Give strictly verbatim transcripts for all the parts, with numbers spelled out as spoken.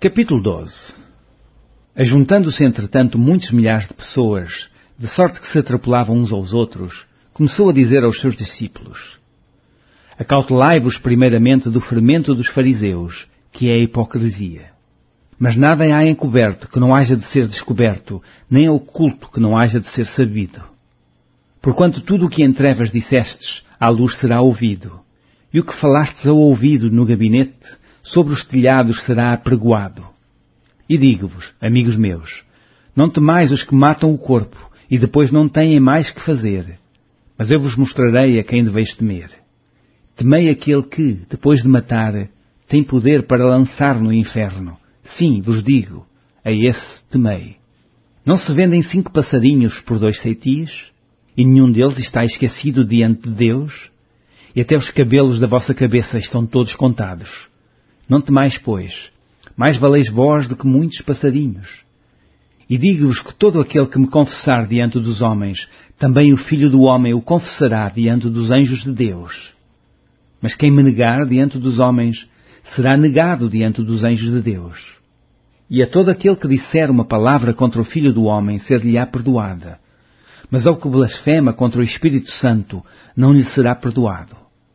Capítulo doze. Ajuntando-se, entretanto, muitos milhares de pessoas, de sorte que se atropelavam uns aos outros, começou a dizer aos seus discípulos: Acautelai-vos primeiramente do fermento dos fariseus, que é a hipocrisia. Mas nada há encoberto que não haja de ser descoberto, nem oculto que não haja de ser sabido. Porquanto tudo o que em trevas dissestes, à luz será ouvido, e o que falastes ao ouvido no gabinete, sobre os telhados será apregoado. E digo-vos, amigos meus, não temais os que matam o corpo, e depois não têm mais que fazer. Mas eu vos mostrarei a quem deveis temer. Temei aquele que, depois de matar, tem poder para lançar no inferno. Sim, vos digo, a esse temei. Não se vendem cinco passarinhos por dois ceitios, e nenhum deles está esquecido diante de Deus? E até os cabelos da vossa cabeça estão todos contados. Não temais, pois, mais valeis vós do que muitos passarinhos. E digo-vos que todo aquele que me confessar diante dos homens, também o Filho do Homem o confessará diante dos anjos de Deus. Mas quem me negar diante dos homens, será negado diante dos anjos de Deus. E a todo aquele que disser uma palavra contra o Filho do Homem, ser-lhe-á perdoada. Mas ao que blasfema contra o Espírito Santo, não lhe será perdoado.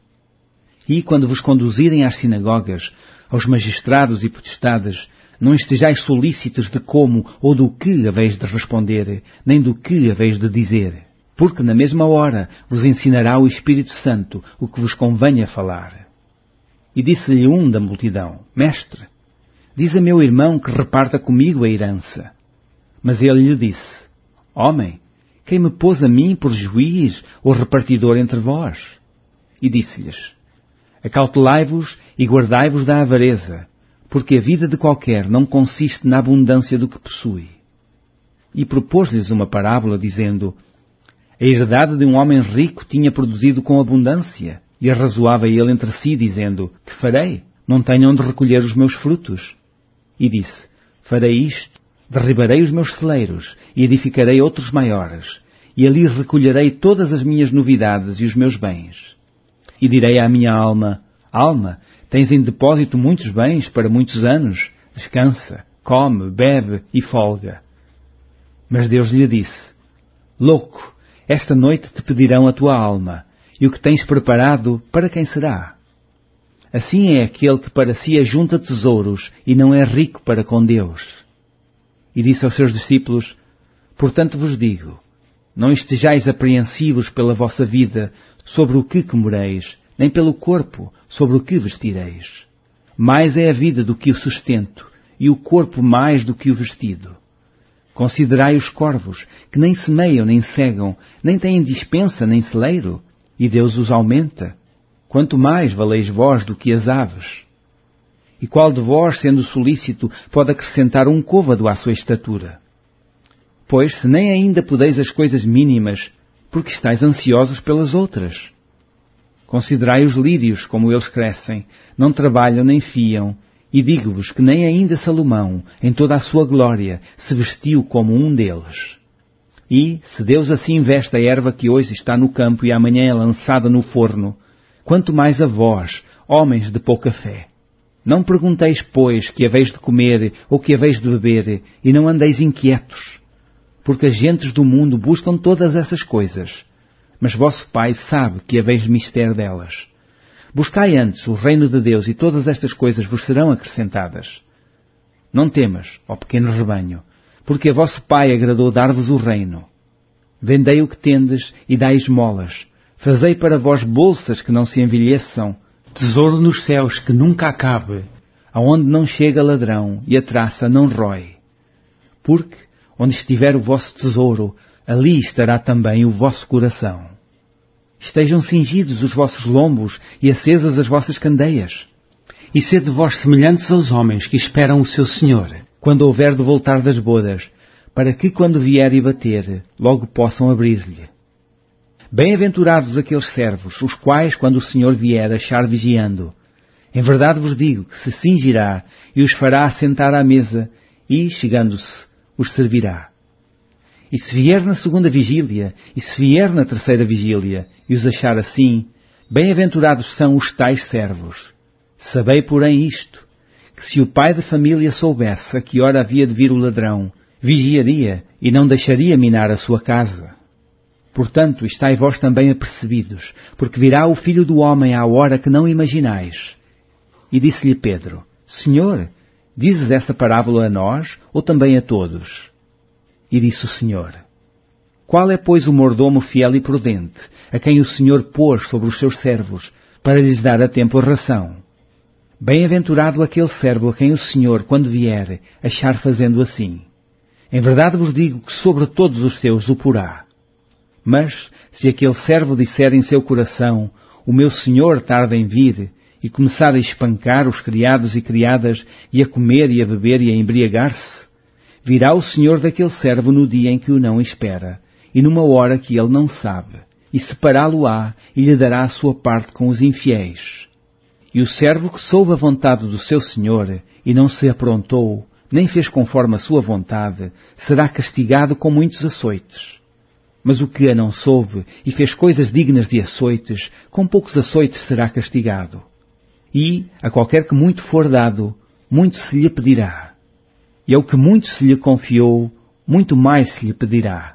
E quando vos conduzirem às sinagogas, aos magistrados e potestades, não estejais solícitos de como ou do que haveis de responder, nem do que haveis de dizer, porque na mesma hora vos ensinará o Espírito Santo o que vos convenha falar. E disse-lhe um da multidão: Mestre, diz a meu irmão que reparta comigo a herança. Mas ele lhe disse: Homem, quem me pôs a mim por juiz ou repartidor entre vós? E disse-lhes: Acautelai-vos e guardai-vos da avareza, porque a vida de qualquer não consiste na abundância do que possui. E propôs-lhes uma parábola, dizendo: A herdade de um homem rico tinha produzido com abundância, e arrazoava ele entre si, dizendo: Que farei? Não tenho onde recolher os meus frutos. E disse: Farei isto, derribarei os meus celeiros, e edificarei outros maiores, e ali recolherei todas as minhas novidades e os meus bens. E direi à minha alma: Alma, tens em depósito muitos bens para muitos anos, descansa, come, bebe e folga. Mas Deus lhe disse: Louco, esta noite te pedirão a tua alma, e o que tens preparado, para quem será? Assim é aquele que para si ajunta tesouros e não é rico para com Deus. E disse aos seus discípulos: Portanto vos digo, não estejais apreensivos pela vossa vida sobre o que comereis, nem pelo corpo sobre o que vestireis. Mais é a vida do que o sustento, e o corpo mais do que o vestido. Considerai os corvos, que nem semeiam nem cegam, nem têm dispensa nem celeiro, e Deus os aumenta. Quanto mais valeis vós do que as aves? E qual de vós, sendo solícito, pode acrescentar um côvado à sua estatura? Pois, se nem ainda podeis as coisas mínimas, porque estáis ansiosos pelas outras. Considerai os lírios, como eles crescem, não trabalham nem fiam, e digo-vos que nem ainda Salomão, em toda a sua glória, se vestiu como um deles. E, se Deus assim veste a erva que hoje está no campo e amanhã é lançada no forno, quanto mais a vós, homens de pouca fé. Não pergunteis, pois, que haveis de comer ou que haveis de beber, e não andeis inquietos. Porque as gentes do mundo buscam todas essas coisas, mas vosso Pai sabe que haveis mister delas. Buscai antes o reino de Deus, e todas estas coisas vos serão acrescentadas. Não temas, ó pequeno rebanho, porque a vosso Pai agradou dar-vos o reino. Vendei o que tendes e dai esmolas. Fazei para vós bolsas que não se envelheçam, tesouro nos céus que nunca acabe, aonde não chega ladrão e a traça não rói. Porque, onde estiver o vosso tesouro, ali estará também o vosso coração. Estejam cingidos os vossos lombos e acesas as vossas candeias. E sede vós semelhantes aos homens que esperam o seu Senhor, quando houver de voltar das bodas, para que, quando vier e bater, logo possam abrir-lhe. Bem-aventurados aqueles servos, os quais, quando o Senhor vier, achar vigiando. Em verdade vos digo que se cingirá e os fará assentar à mesa, e, chegando-se, os servirá. E se vier na segunda vigília, e se vier na terceira vigília, e os achar assim, bem-aventurados são os tais servos. Sabei, porém, isto, que que se o pai de família soubesse a que hora havia de vir o ladrão, vigiaria e não deixaria minar a sua casa. Portanto, estai vós também apercebidos, porque virá o Filho do Homem à hora que não imaginais. E disse-lhe Pedro, Senhor, dizes esta parábola a nós ou também a todos? E disse o Senhor, qual é, pois, o mordomo fiel e prudente, a quem o Senhor pôs sobre os seus servos, para lhes dar a tempo a ração? Bem-aventurado aquele servo a quem o Senhor, quando vier, achar fazendo assim. Em verdade vos digo que sobre todos os seus o porá. Mas, se aquele servo disser em seu coração, o meu Senhor tarda em vir, e começar a espancar os criados e criadas, e a comer e a beber e a embriagar-se, virá o Senhor daquele servo no dia em que o não espera, e numa hora que ele não sabe, e separá-lo-á, e lhe dará a sua parte com os infiéis. E o servo que soube a vontade do seu Senhor, e não se aprontou, nem fez conforme a sua vontade, será castigado com muitos açoites. Mas o que a não soube, e fez coisas dignas de açoites, com poucos açoites será castigado. E, a qualquer que muito for dado, muito se lhe pedirá. E ao que muito se lhe confiou, muito mais se lhe pedirá.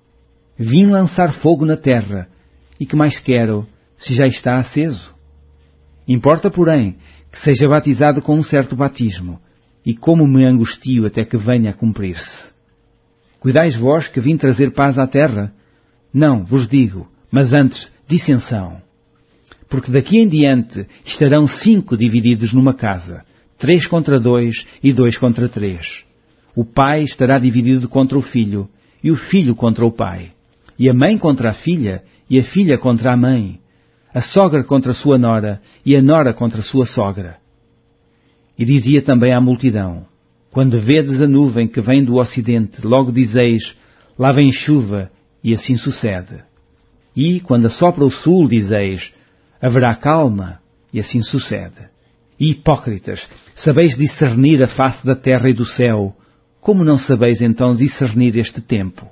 Vim lançar fogo na terra, e que mais quero, se já está aceso? Importa, porém, que seja batizado com um certo batismo, e como me angustio até que venha a cumprir-se. Cuidais vós que vim trazer paz à terra? Não, vos digo, mas antes dissensão. Porque daqui em diante estarão cinco divididos numa casa, três contra dois e dois contra três. O pai estará dividido contra o filho, e o filho contra o pai, e a mãe contra a filha, e a filha contra a mãe, a sogra contra a sua nora, e a nora contra a sua sogra. E dizia também à multidão, quando vedes a nuvem que vem do ocidente, logo dizeis, lá vem chuva, e assim sucede. E, quando assopra o sul, dizeis, haverá calma, e assim sucede. E, hipócritas, sabeis discernir a face da terra e do céu, como não sabeis então discernir este tempo?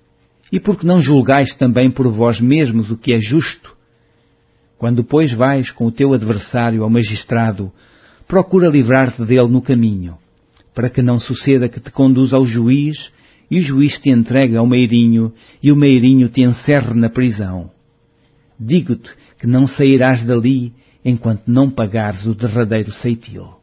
E por que não julgais também por vós mesmos o que é justo? Quando, pois, vais com o teu adversário ao magistrado, procura livrar-te dele no caminho, para que não suceda que te conduza ao juiz, e o juiz te entregue ao meirinho, e o meirinho te encerre na prisão. Digo-te que não sairás dali enquanto não pagares o derradeiro ceitil.